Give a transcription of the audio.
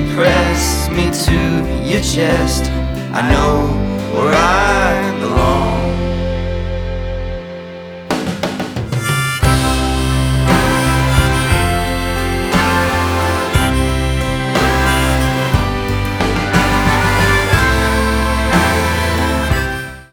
press me to your chest. I know where I